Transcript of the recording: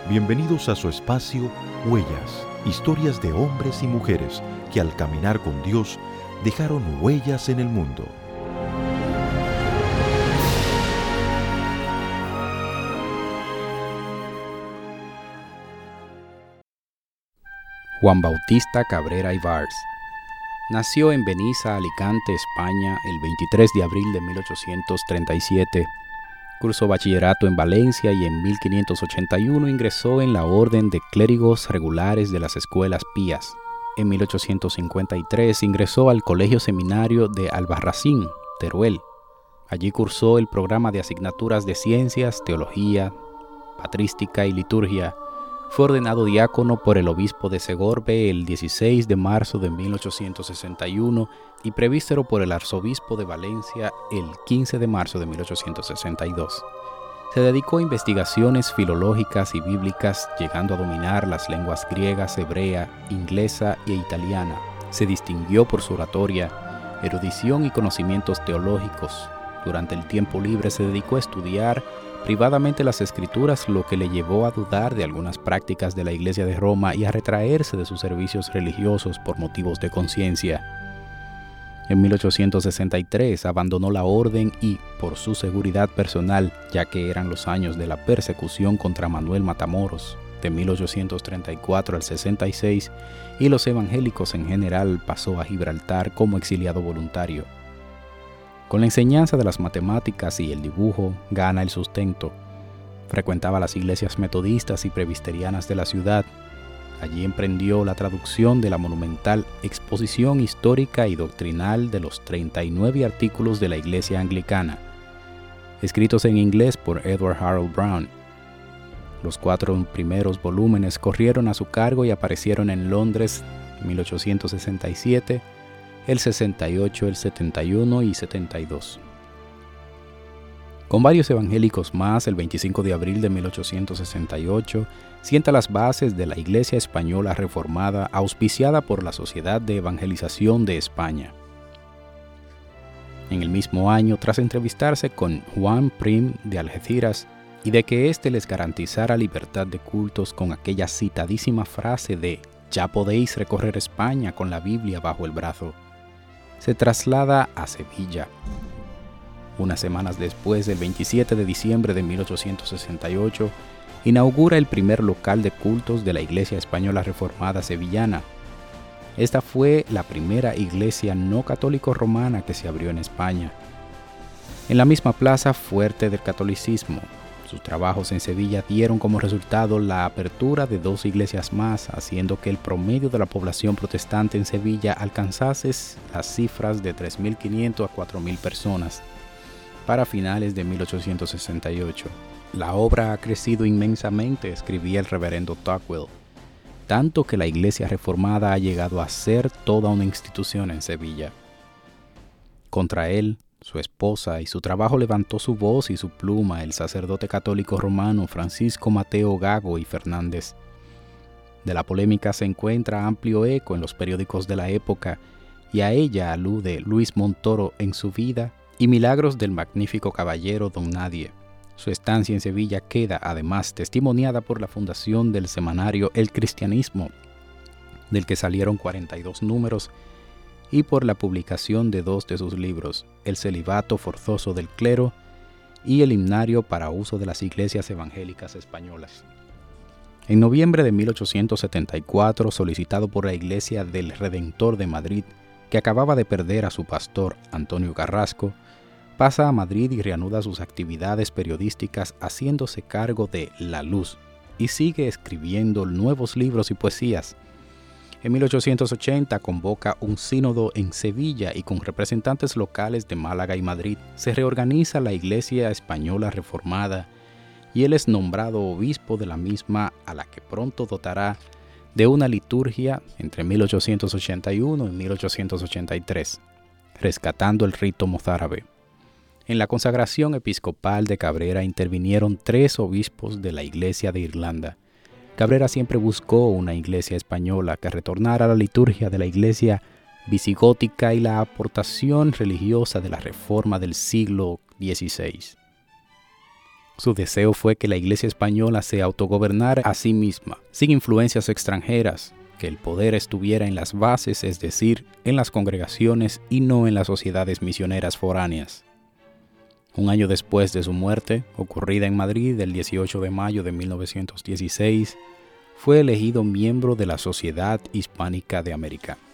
Bienvenidos a su espacio Huellas, historias de hombres y mujeres que al caminar con Dios dejaron huellas en el mundo. Juan Bautista Cabrera Ivars nació en Benissa, Alicante, España, el 23 de abril de 1837. Cursó bachillerato en Valencia y en 1581 ingresó en la Orden de Clérigos Regulares de las Escuelas Pías. En 1853 ingresó al Colegio Seminario de Albarracín, Teruel. Allí cursó el programa de asignaturas de Ciencias, Teología, Patrística y Liturgia. Fue ordenado diácono por el obispo de Segorbe el 16 de marzo de 1861 y presbítero por el arzobispo de Valencia el 15 de marzo de 1862. Se dedicó a investigaciones filológicas y bíblicas, llegando a dominar las lenguas griegas, hebrea, inglesa e italiana. Se distinguió por su oratoria, erudición y conocimientos teológicos. Durante el tiempo libre se dedicó a estudiar privadamente las Escrituras, lo que le llevó a dudar de algunas prácticas de la Iglesia de Roma y a retraerse de sus servicios religiosos por motivos de conciencia. En 1863 abandonó la orden y, por su seguridad personal, ya que eran los años de la persecución contra Manuel Matamoros, de 1834 al 66, y los evangélicos en general, pasó a Gibraltar como exiliado voluntario. Con la enseñanza de las matemáticas y el dibujo gana el sustento. Frecuentaba las iglesias metodistas y presbiterianas de la ciudad. Allí emprendió la traducción de la monumental Exposición Histórica y Doctrinal de los 39 artículos de la Iglesia Anglicana, escritos en inglés por Edward Harold Brown. Los 4 primeros volúmenes corrieron a su cargo y aparecieron en Londres en 1867, el 68, el 71 y 72. Con varios evangélicos más, el 25 de abril de 1868, sienta las bases de la Iglesia Española Reformada, auspiciada por la Sociedad de Evangelización de España. En el mismo año, tras entrevistarse con Juan Prim de Algeciras y de que éste les garantizara libertad de cultos con aquella citadísima frase de «Ya podéis recorrer España con la Biblia bajo el brazo», se traslada a Sevilla. Unas semanas después, el 27 de diciembre de 1868, inaugura el primer local de cultos de la Iglesia Española Reformada Sevillana. Esta fue la primera iglesia no católico-romana que se abrió en España, en la misma plaza fuerte del catolicismo. Sus trabajos en Sevilla dieron como resultado la apertura de 2 iglesias más, haciendo que el promedio de la población protestante en Sevilla alcanzase las cifras de 3.500 a 4.000 personas para finales de 1868. La obra ha crecido inmensamente, escribía el reverendo Tocqueville, tanto que la Iglesia Reformada ha llegado a ser toda una institución en Sevilla. Contra él, su esposa y su trabajo levantó su voz y su pluma el sacerdote católico romano Francisco Mateo Gago y Fernández. De la polémica se encuentra amplio eco en los periódicos de la época y a ella alude Luis Montoro en su vida y Milagros del magnífico caballero Don Nadie. Su estancia en Sevilla queda además testimoniada por la fundación del semanario El Cristianismo, del que salieron 42 números, y por la publicación de 2 de sus libros, El celibato forzoso del clero y El himnario para uso de las iglesias evangélicas españolas. En noviembre de 1874, solicitado por la Iglesia del Redentor de Madrid, que acababa de perder a su pastor Antonio Carrasco, pasa a Madrid y reanuda sus actividades periodísticas haciéndose cargo de La Luz y sigue escribiendo nuevos libros y poesías. En 1880 convoca un sínodo en Sevilla y con representantes locales de Málaga y Madrid se reorganiza la Iglesia Española Reformada y él es nombrado obispo de la misma, a la que pronto dotará de una liturgia entre 1881 y 1883, rescatando el rito mozárabe. En la consagración episcopal de Cabrera intervinieron 3 obispos de la Iglesia de Irlanda. Cabrera siempre buscó una iglesia española que retornara a la liturgia de la iglesia visigótica y la aportación religiosa de la Reforma del siglo XVI. Su deseo fue que la Iglesia española se autogobernara a sí misma, sin influencias extranjeras, que el poder estuviera en las bases, es decir, en las congregaciones y no en las sociedades misioneras foráneas. Un año después de su muerte, ocurrida en Madrid el 18 de mayo de 1916, fue elegido miembro de la Sociedad Hispánica de América.